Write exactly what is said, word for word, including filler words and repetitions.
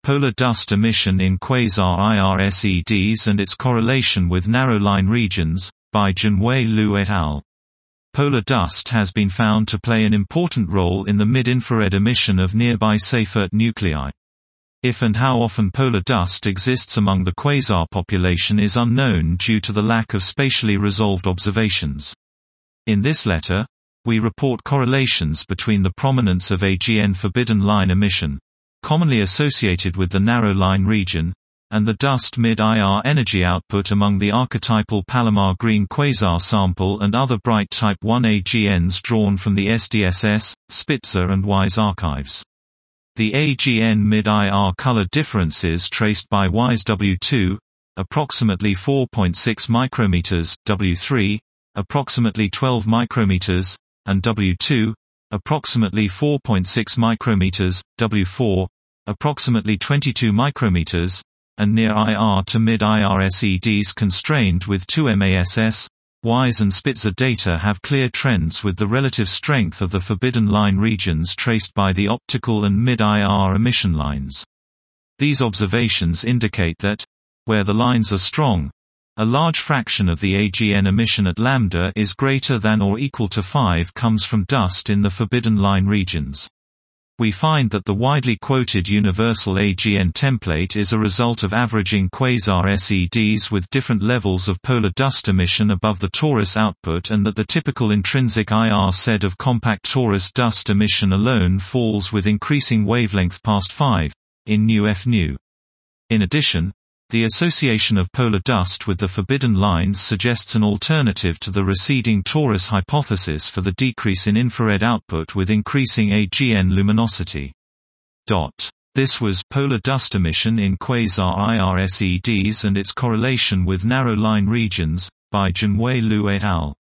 Polar dust emission in quasar-I R S E Ds and its correlation with narrow-line regions, by Junwei Liu et al. Polar dust has been found to play an important role in the mid-infrared emission of nearby Seyfert nuclei. If and how often polar dust exists among the quasar population is unknown due to the lack of spatially resolved observations. In this letter, we report correlations between the prominence of A G N forbidden line emission, commonly associated with the narrow line region, and the dust mid-I R energy output among the archetypal Palomar green quasar sample and other bright type one A G Ns drawn from the S D S S, Spitzer and WISE archives. The A G N mid-I R color differences traced by WISE W two, approximately four point six micrometers, W three, approximately twelve micrometers, and W two, approximately four point six micrometers, W four, approximately twenty-two micrometers, and near I R to mid-I R S E Ds constrained with two MASS. WISE and Spitzer data have clear trends with the relative strength of the forbidden line regions traced by the optical and mid-I R emission lines. These observations indicate that, where the lines are strong, a large fraction of the A G N emission at lambda is greater than or equal to five comes from dust in the forbidden line regions. We find that the widely quoted universal A G N template is a result of averaging quasar S E Ds with different levels of polar dust emission above the torus output, and that the typical intrinsic I R S E D of compact torus dust emission alone falls with increasing wavelength past five, in nu F nu. In addition, the association of polar dust with the forbidden lines suggests an alternative to the receding torus hypothesis for the decrease in infrared output with increasing A G N luminosity. This was Polar Dust Emission in Quasar-I R S E Ds and its Correlation with Narrow Line Regions, by Junwei Liu et al.